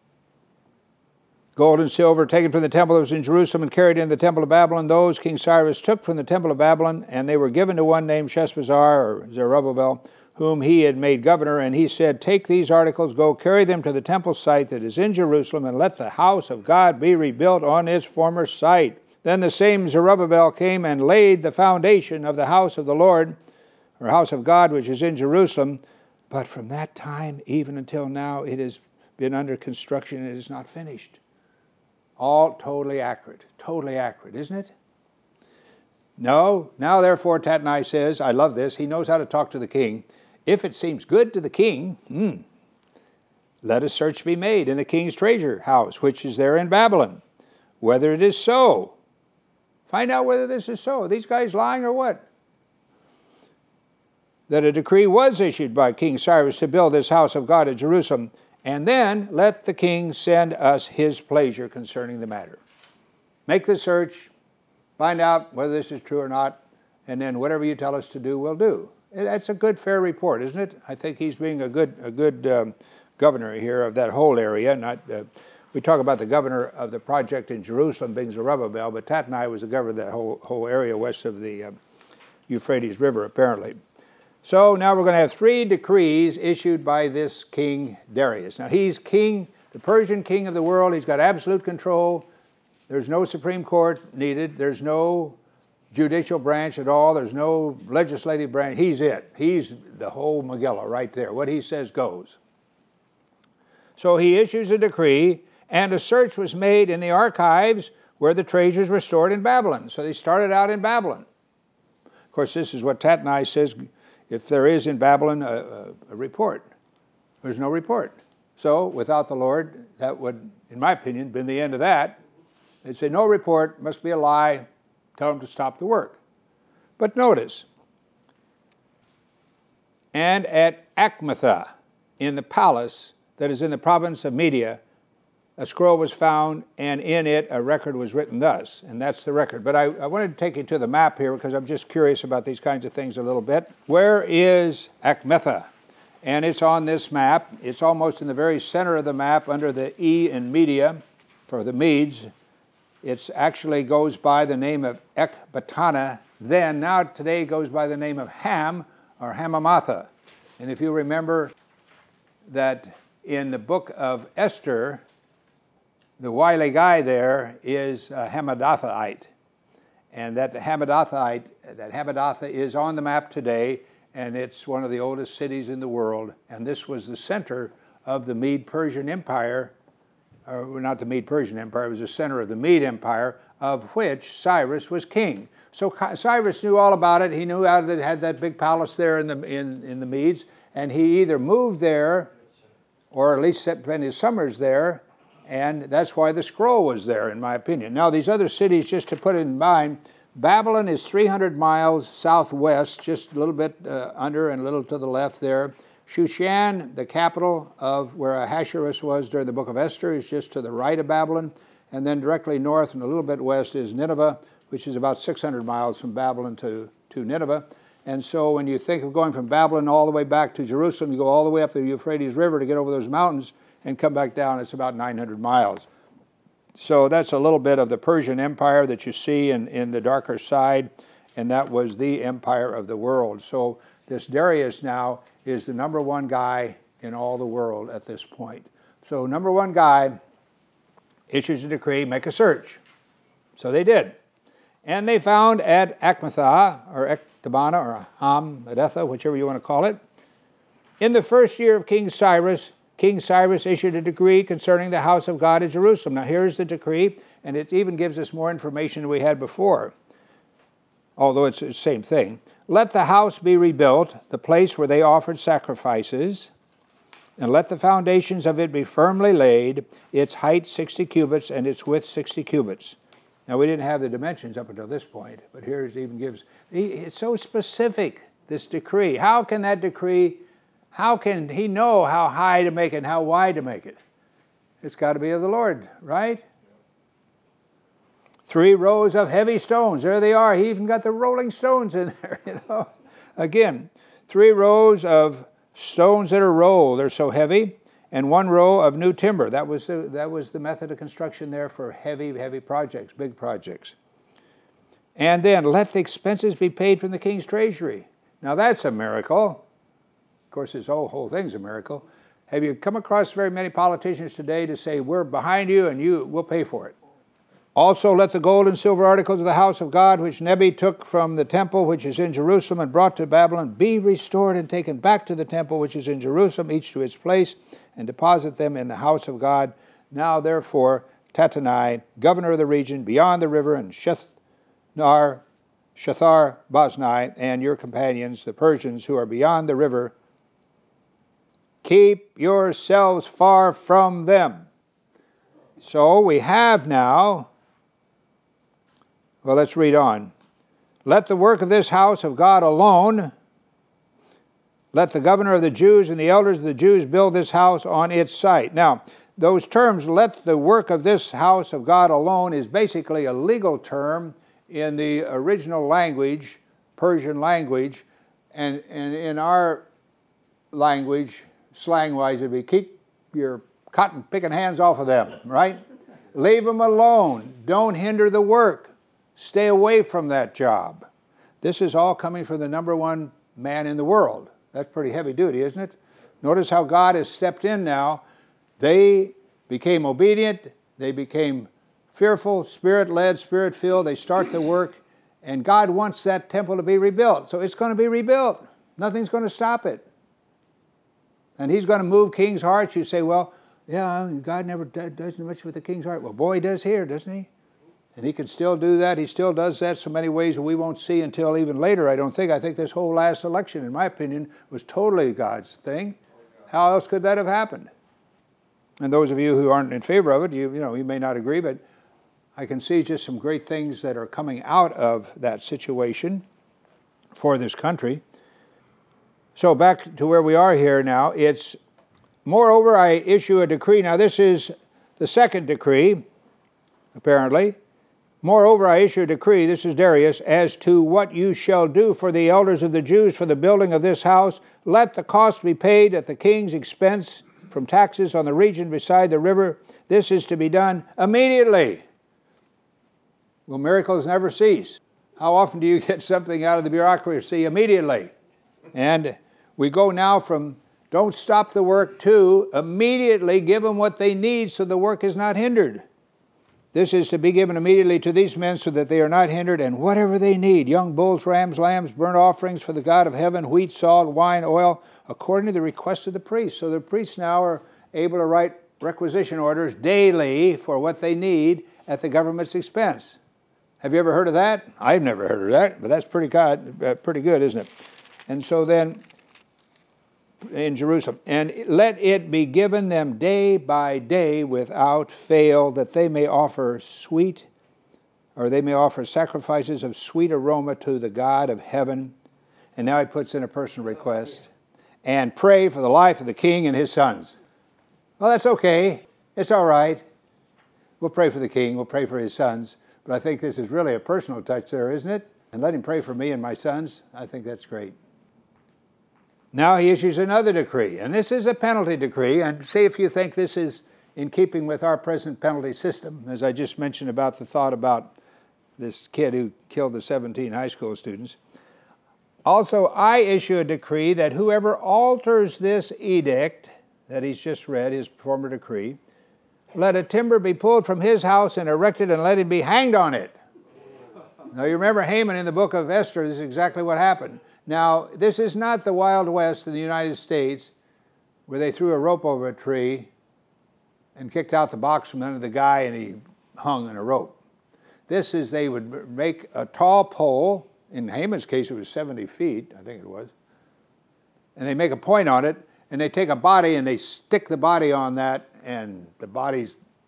Gold and silver taken from the temple that was in Jerusalem and carried into the temple of Babylon. Those King Cyrus took from the temple of Babylon, and they were given to one named Sheshbazzar, or Zerubbabel, whom he had made governor. And he said, take these articles, go carry them to the temple site that is in Jerusalem, and let the house of God be rebuilt on its former site. Then the same Zerubbabel came and laid the foundation of the house of the Lord, or house of God, which is in Jerusalem. But from that time, even until now, it has been under construction, and it is not finished. All totally accurate, totally accurate, isn't it? No, now therefore, Tatnai says, I love this, he knows how to talk to the king. If it seems good to the king, hmm, let a search be made in the king's treasure house, which is there in Babylon, whether it is so. Find out whether this is so. Are these guys lying or what? That a decree was issued by King Cyrus to build this house of God at Jerusalem, and then let the king send us his pleasure concerning the matter. Make the search, find out whether this is true or not, and then whatever you tell us to do, we'll do. That's a good, fair report, isn't it? I think he's being a good, a good um, governor here of that whole area. Not uh, we talk about the governor of the project in Jerusalem being Zerubbabel, but Tatnai was the governor of that whole whole area west of the uh, Euphrates River, apparently. So now we're going to have three decrees issued by this King Darius. Now he's king, the Persian king of the world. He's got absolute control. There's no Supreme Court needed. There's no judicial branch at all. There's no legislative branch. He's it. He's the whole Megillah right there. What he says goes. So he issues a decree, and a search was made in the archives where the treasures were stored in Babylon. So they started out in Babylon. Of course, this is what Tatnai says. If there is in Babylon a, a, a report, there's no report. So without the Lord, that would, in my opinion, been the end of that. They'd say, no report, must be a lie, tell them to stop the work. But notice, and at Achmetha, in the palace that is in the province of Media, a scroll was found, and in it a record was written thus, and that's the record. But I, I wanted to take you to the map here because I'm just curious about these kinds of things a little bit. Where is Achmetha? And it's on this map. It's almost in the very center of the map under the E in Media for the Medes. It actually goes by the name of Ecbatana. Then, now today goes by the name of Ham or Hamamatha. And if you remember that in the book of Esther, the wily guy there is a Hamadathite, and that Hamadathite, that Hamadatha is on the map today, and it's one of the oldest cities in the world, and this was the center of the Mede-Persian Empire, or not the Mede-Persian Empire, it was the center of the Mede Empire, of which Cyrus was king. So Cyrus knew all about it. He knew how it had that big palace there in the, in, in the Medes, and he either moved there, or at least spent his summers there, and that's why the scroll was there, in my opinion. Now, these other cities, just to put it in mind, Babylon is three hundred miles southwest, just a little bit uh, under and a little to the left there. Shushan, the capital of where Ahasuerus was during the book of Esther, is just to the right of Babylon. and then directly north and a little bit west is Nineveh, which is about six hundred miles from Babylon to, to Nineveh. And so when you think of going from Babylon all the way back to Jerusalem, you go all the way up the Euphrates River to get over those mountains and come back down. It's about nine hundred miles. So that's a little bit of the Persian Empire that you see in, in the darker side, and that was the empire of the world. So this Darius now is the number one guy in all the world at this point. So number one guy issues a decree, make a search. So they did. And they found at Akmatha, or Ecbatana, or Ham, Edetha, whichever you want to call it, in the first year of King Cyrus, King Cyrus issued a decree concerning the house of God at Jerusalem. Now here's the decree, and it even gives us more information than we had before, although it's the same thing. Let the house be rebuilt, the place where they offered sacrifices, and let the foundations of it be firmly laid, its height sixty cubits and its width sixty cubits. Now, we didn't have the dimensions up until this point, but here it even gives, it's so specific, this decree. How can that decree, how can he know how high to make it and how wide to make it? It's got to be of the Lord, right? Three rows of heavy stones, there they are. He even got the rolling stones in there, you know. Again, three rows of stones that are rolled, they're so heavy, and one row of new timber. That was the, that was the method of construction there for heavy, heavy projects, big projects. And then let the expenses be paid from the king's treasury. Now that's a miracle. Of course, this whole, whole thing's a miracle. Have you come across very many politicians today to say, we're behind you and you we'll pay for it? Also let the gold and silver articles of the house of God, which Nebi took from the temple which is in Jerusalem and brought to Babylon, be restored and taken back to the temple which is in Jerusalem, each to its place, and deposit them in the house of God. Now therefore, Tattenai, governor of the region beyond the river, and Shethar, Shethar Boznai, and your companions, the Persians who are beyond the river, keep yourselves far from them. So we have now, well, let's read on. Let the work of this house of God alone, let the governor of the Jews and the elders of the Jews build this house on its site. Now, those terms, let the work of this house of God alone, is basically a legal term in the original language, Persian language, and, and in our language, slang-wise, it'd be keep your cotton picking hands off of them, right? Leave them alone. Don't hinder the work. Stay away from that job. This is all coming from the number one man in the world. That's pretty heavy duty, isn't it? Notice how God has stepped in now. They became obedient. They became fearful, spirit-led, spirit-filled. They start the work, and God wants that temple to be rebuilt. So it's going to be rebuilt. Nothing's going to stop it. And he's going to move kings' hearts. You say, well, yeah, God never does much with the king's heart. Well, boy, he does here, doesn't he? And he can still do that. He still does that so many ways that we won't see until even later, I don't think. I think this whole last election, in my opinion, was totally God's thing. How else could that have happened? And those of you who aren't in favor of it, you, you know, you may not agree, but I can see just some great things that are coming out of that situation for this country. So back to where we are here now. It's, moreover, I issue a decree. Now this is the second decree, apparently. Moreover, I issue a decree, this is Darius, as to what you shall do for the elders of the Jews for the building of this house. Let the cost be paid at the king's expense from taxes on the region beside the river. This is to be done immediately. Will miracles never cease? How often do you get something out of the bureaucracy immediately? And we go now from don't stop the work to immediately give them what they need so the work is not hindered. This is to be given immediately to these men so that they are not hindered, and whatever they need, young bulls, rams, lambs, burnt offerings for the God of heaven, wheat, salt, wine, oil, according to the request of the priests. So the priests now are able to write requisition orders daily for what they need at the government's expense. Have you ever heard of that? I've never heard of that, but that's pretty good, uh, pretty good, isn't it? And so then, in Jerusalem, and let it be given them day by day without fail, that they may offer sweet, or they may offer sacrifices of sweet aroma to the God of heaven. And now he puts in a personal request, and pray for the life of the king and his sons. Well, that's okay. It's all right. We'll pray for the king, we'll pray for his sons, but I think this is really a personal touch there, isn't it? And let him pray for me and my sons. I think that's great. Now he issues another decree, and this is a penalty decree, and see if you think this is in keeping with our present penalty system, as I just mentioned about the thought about this kid who killed the seventeen high school students. Also, I issue a decree that whoever alters this edict that he's just read, his former decree, let a timber be pulled from his house and erected and let him be hanged on it. Now you remember Haman in the book of Esther, this is exactly what happened. Now, this is not the Wild West in the United States where they threw a rope over a tree and kicked out the box from under the guy and he hung on a rope. This is they would make a tall pole. In Haman's case, it was seventy feet, I think it was. And they make a point on it, and they take a body and they stick the body on that, and the body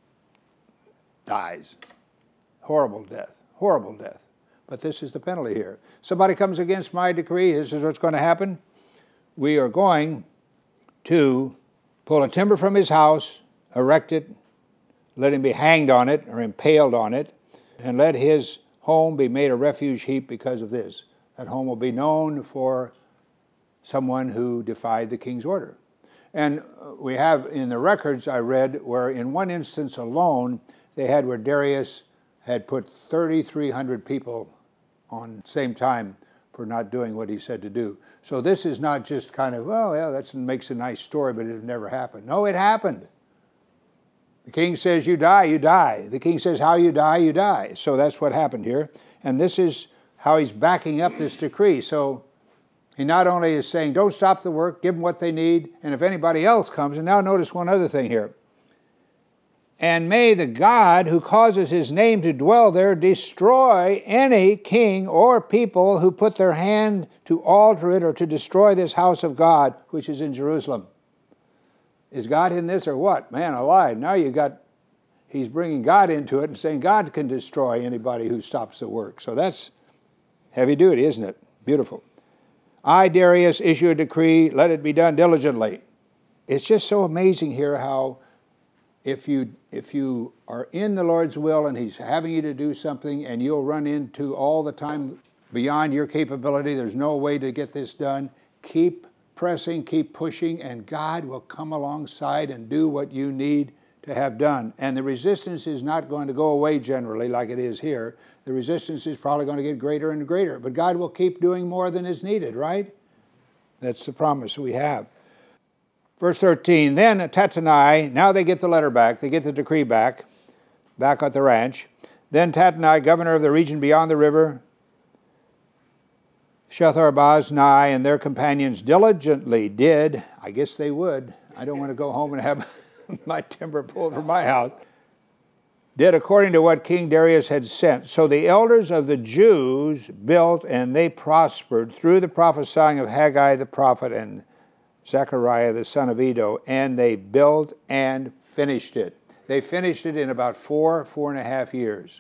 dies. Horrible death. Horrible death. But this is the penalty here. Somebody comes against my decree, this is what's going to happen. We are going to pull a timber from his house, erect it, let him be hanged on it or impaled on it, and let his home be made a refuge heap because of this. That home will be known for someone who defied the king's order. And we have in the records I read where in one instance alone they had where Darius had put thirty-three hundred people on same time for not doing what he said to do. So this is not just kind of, oh, yeah, that makes a nice story, but it never happened. No, it happened. The king says you die, you die. The king says how you die, you die. So that's what happened here. And this is how he's backing up this decree. So he not only is saying, don't stop the work, give them what they need, and if anybody else comes, and now notice one other thing here. And may the God who causes his name to dwell there destroy any king or people who put their hand to alter it or to destroy this house of God, which is in Jerusalem. Is God in this or what? Man alive, now you got, he's bringing God into it and saying God can destroy anybody who stops the work. So that's heavy duty, isn't it? Beautiful. I, Darius, issue a decree, let it be done diligently. It's just so amazing here how if you if you are in the Lord's will and he's having you to do something and you'll run into all the time beyond your capability, there's no way to get this done, keep pressing, keep pushing, and God will come alongside and do what you need to have done. And the resistance is not going to go away generally like it is here. The resistance is probably going to get greater and greater, but God will keep doing more than is needed, right? That's the promise we have. Verse thirteen, then Tattenai, now they get the letter back, they get the decree back, back at the ranch. Then Tattenai, governor of the region beyond the river, Shethar-Boznai and their companions diligently did, I guess they would, I don't want to go home and have my timber pulled from my house, did according to what King Darius had sent. So the elders of the Jews built and they prospered through the prophesying of Haggai the prophet and Zechariah the son of Iddo, and they built and finished it. They finished it in about four, four and a half years.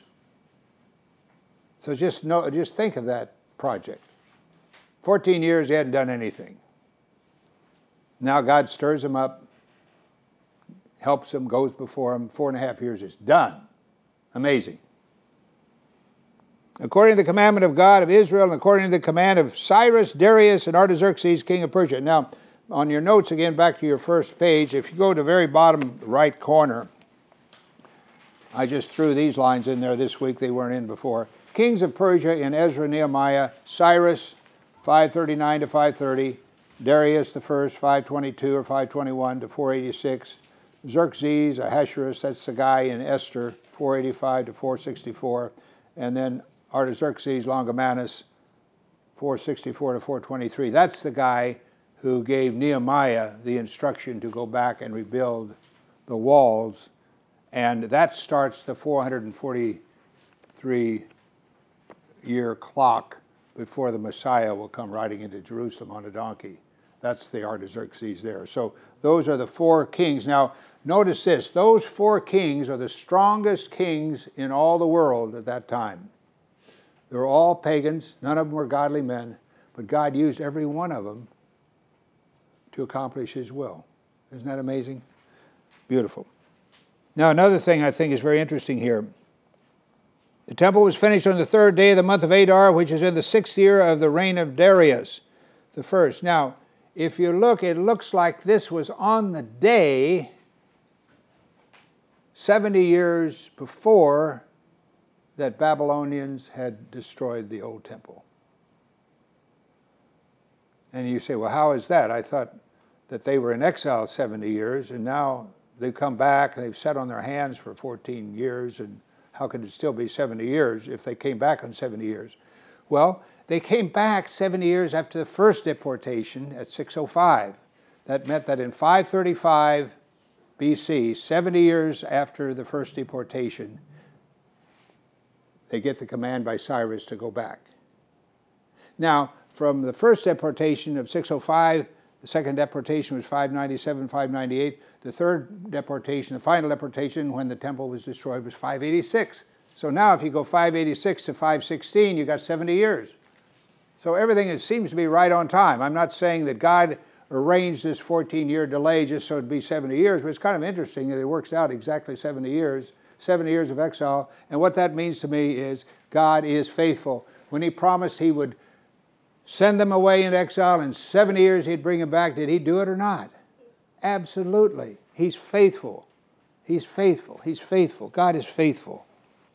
So just know, just think of that project. Fourteen years they hadn't done anything. Now God stirs them up, helps them, goes before them. Four and a half years is done. Amazing. According to the commandment of God of Israel and according to the command of Cyrus, Darius, and Artaxerxes, king of Persia. Now, on your notes, again, back to your first page, if you go to the very bottom right corner, I just threw these lines in there this week. They weren't in before. Kings of Persia in Ezra, Nehemiah, Cyrus, five thirty-nine to five thirty, Darius the first, five twenty-two or five twenty-one to four eighty-six, Xerxes, Ahasuerus, that's the guy in Esther, four eighty-five to four sixty-four, and then Artaxerxes Longomanus, four sixty-four to four twenty-three. That's the guy who gave Nehemiah the instruction to go back and rebuild the walls, and that starts the four hundred forty-three year clock before the Messiah will come riding into Jerusalem on a donkey. That's the Artaxerxes there. So those are the four kings. Now, notice this. Those four kings are the strongest kings in all the world at that time. They were all pagans. None of them were godly men. But God used every one of them to accomplish his will. Isn't that amazing? Beautiful. Now, another thing I think is very interesting here. The temple was finished on the third day of the month of Adar, which is in the sixth year of the reign of Darius the first. Now, if you look, it looks like this was on the day seventy years before that Babylonians had destroyed the old temple. And you say, well, how is that? I thought that they were in exile seventy years, and now they've come back, and they've sat on their hands for fourteen years, and how could it still be seventy years if they came back on seventy years? Well, they came back seventy years after the first deportation at six oh five. That meant that in five thirty-five B C, seventy years after the first deportation, they get the command by Cyrus to go back. Now, from the first deportation of six oh five, the second deportation was five ninety-seven, five ninety-eight. The third deportation, the final deportation when the temple was destroyed, was five eighty-six. So now if you go five eighty-six to five sixteen, you got seventy years. So everything is, seems to be right on time. I'm not saying that God arranged this fourteen-year delay just so it'd be seventy years, but it's kind of interesting that it works out exactly seventy years, seventy years of exile. And what that means to me is God is faithful. When he promised he would send them away in exile, in seventy years he'd bring them back, did he do it or not? Absolutely. He's faithful. He's faithful. He's faithful. God is faithful.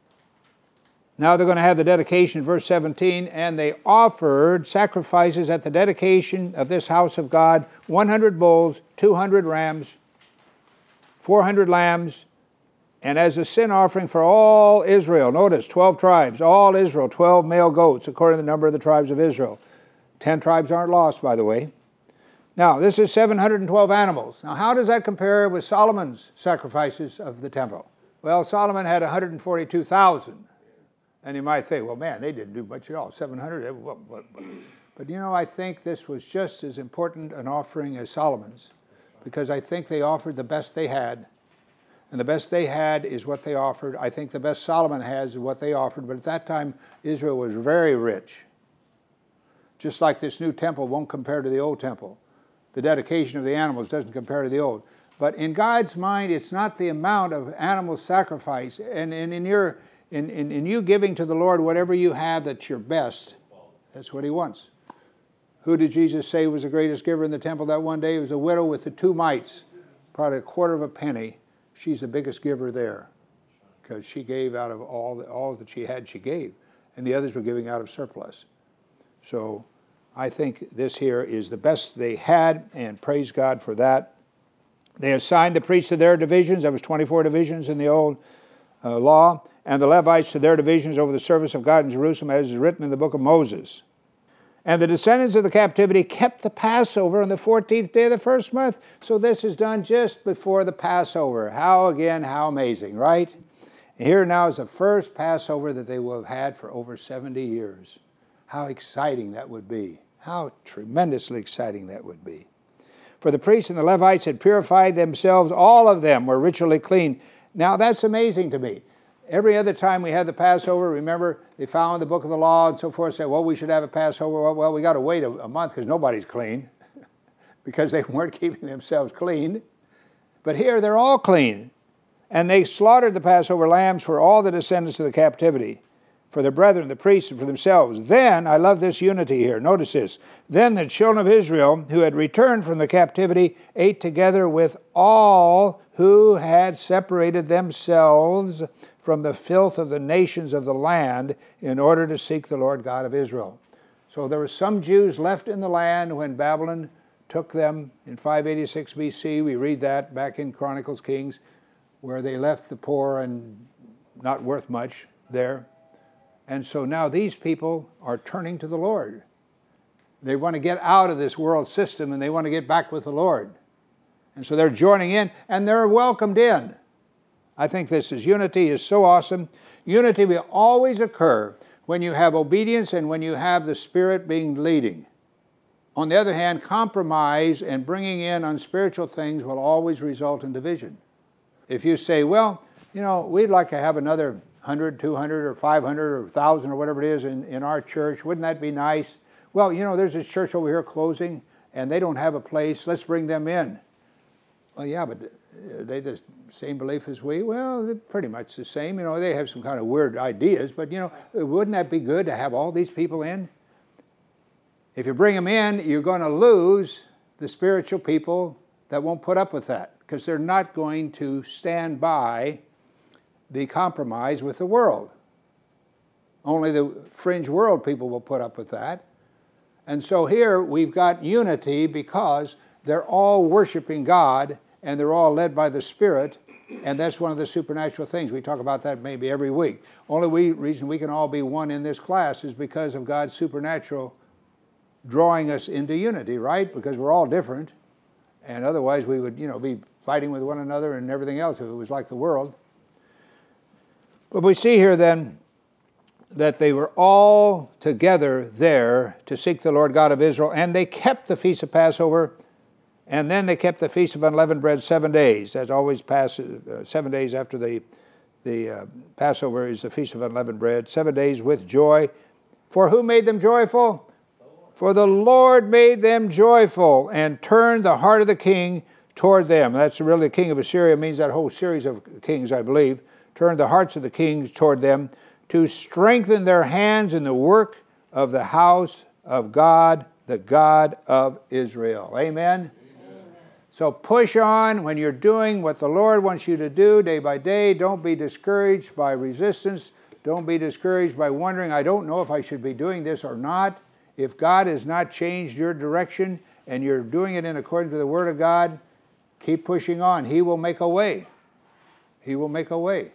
Now they're going to have the dedication, verse seventeen, and they offered sacrifices at the dedication of this house of God, one hundred bulls, two hundred rams, four hundred lambs, and as a sin offering for all Israel. Notice, twelve tribes, all Israel, twelve male goats, according to the number of the tribes of Israel. Ten tribes aren't lost, by the way. Now, this is seven hundred twelve animals. Now, how does that compare with Solomon's sacrifices of the temple? Well, Solomon had one hundred forty-two thousand. And you might think, well, man, they didn't do much at all, seven hundred. But, you know, I think this was just as important an offering as Solomon's, because I think they offered the best they had. And the best they had is what they offered. I think the best Solomon has is what they offered. But at that time, Israel was very rich. Just like this new temple won't compare to the old temple. The dedication of the animals doesn't compare to the old. But in God's mind, it's not the amount of animal sacrifice. And, and in your in, in, in you giving to the Lord whatever you have that's your best, that's what he wants. Who did Jesus say was the greatest giver in the temple that one day? It was a widow with the two mites, probably a quarter of a penny. She's the biggest giver there because she gave out of all, the, all that she had, she gave. And the others were giving out of surplus. So I think this here is the best they had, and praise God for that. They assigned the priests to their divisions. There was twenty-four divisions in the old uh, law, and the Levites to their divisions over the service of God in Jerusalem, as is written in the book of Moses. And the descendants of the captivity kept the Passover on the fourteenth day of the first month. So this is done just before the Passover. How, again, how amazing, right? And here now is the first Passover that they will have had for over seventy years. How exciting that would be. How tremendously exciting that would be. For the priests and the Levites had purified themselves. All of them were ritually clean. Now that's amazing to me. Every other time we had the Passover, remember, they found the book of the law and so forth, said, well, we should have a Passover. Well, well we got to wait a, a month because nobody's clean because they weren't keeping themselves clean. But here they're all clean. And they slaughtered the Passover lambs for all the descendants of the captivity, for their brethren, the priests, and for themselves. Then, I love this unity here. Notice this. Then the children of Israel, who had returned from the captivity, ate together with all who had separated themselves from the filth of the nations of the land in order to seek the Lord God of Israel. So there were some Jews left in the land when Babylon took them in five eighty-six B C. We read that back in Chronicles Kings, where they left the poor and not worth much there. And so now these people are turning to the Lord. They want to get out of this world system and they want to get back with the Lord. And so they're joining in and they're welcomed in. I think this is unity is so awesome. Unity will always occur when you have obedience and when you have the Spirit being leading. On the other hand, compromise and bringing in unspiritual things will always result in division. If you say, well, you know, we'd like to have another one hundred, two hundred, or five hundred, or one thousand, or whatever it is in, in our church, wouldn't that be nice? Well, you know, there's this church over here closing, and they don't have a place. Let's bring them in. Well, yeah, but are they the same belief as we? Well, they're pretty much the same. You know, they have some kind of weird ideas, but, you know, wouldn't that be good to have all these people in? If you bring them in, you're going to lose the spiritual people that won't put up with that, because they're not going to stand by the compromise with the world. Only the fringe world people will put up with that. And so here we've got unity because they're all worshiping God and they're all led by the Spirit, and that's one of the supernatural things. We talk about that maybe every week. Only we, reason we can all be one in this class is because of God's supernatural drawing us into unity, right? Because we're all different, and otherwise we would, you know, be fighting with one another and everything else if it was like the world. But we see here then that they were all together there to seek the Lord God of Israel, and they kept the Feast of Passover, and then they kept the Feast of Unleavened Bread seven days. As always, pass, uh, seven days after the, the uh, Passover is the Feast of Unleavened Bread, seven days with joy. For who made them joyful? For the Lord made them joyful and turned the heart of the king toward them. That's really the king of Assyria, means that whole series of kings, I believe. Turned the hearts of the kings toward them to strengthen their hands in the work of the house of God, the God of Israel. Amen? Amen. So push on when you're doing what the Lord wants you to do day by day. Don't be discouraged by resistance. Don't be discouraged by wondering, I don't know if I should be doing this or not. If God has not changed your direction and you're doing it in accordance with the Word of God, keep pushing on. He will make a way. He will make a way.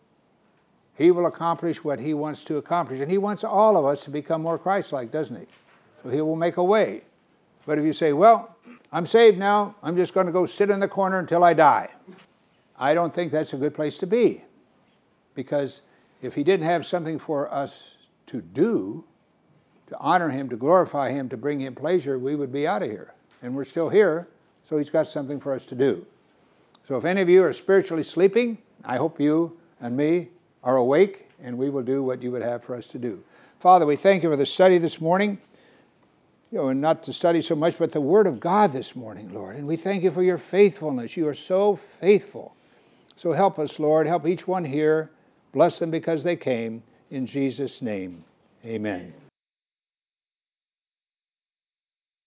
He will accomplish what He wants to accomplish. And He wants all of us to become more Christ-like, doesn't He? So He will make a way. But if you say, well, I'm saved now, I'm just going to go sit in the corner until I die, I don't think that's a good place to be. Because if He didn't have something for us to do, to honor Him, to glorify Him, to bring Him pleasure, we would be out of here. And we're still here, so He's got something for us to do. So if any of you are spiritually sleeping, I hope you and me are awake, and we will do what you would have for us to do. Father, we thank you for the study this morning. You know, and not to study so much, but the Word of God this morning, Lord. And we thank you for your faithfulness. You are so faithful. So help us, Lord. Help each one here. Bless them because they came. In Jesus' name, amen.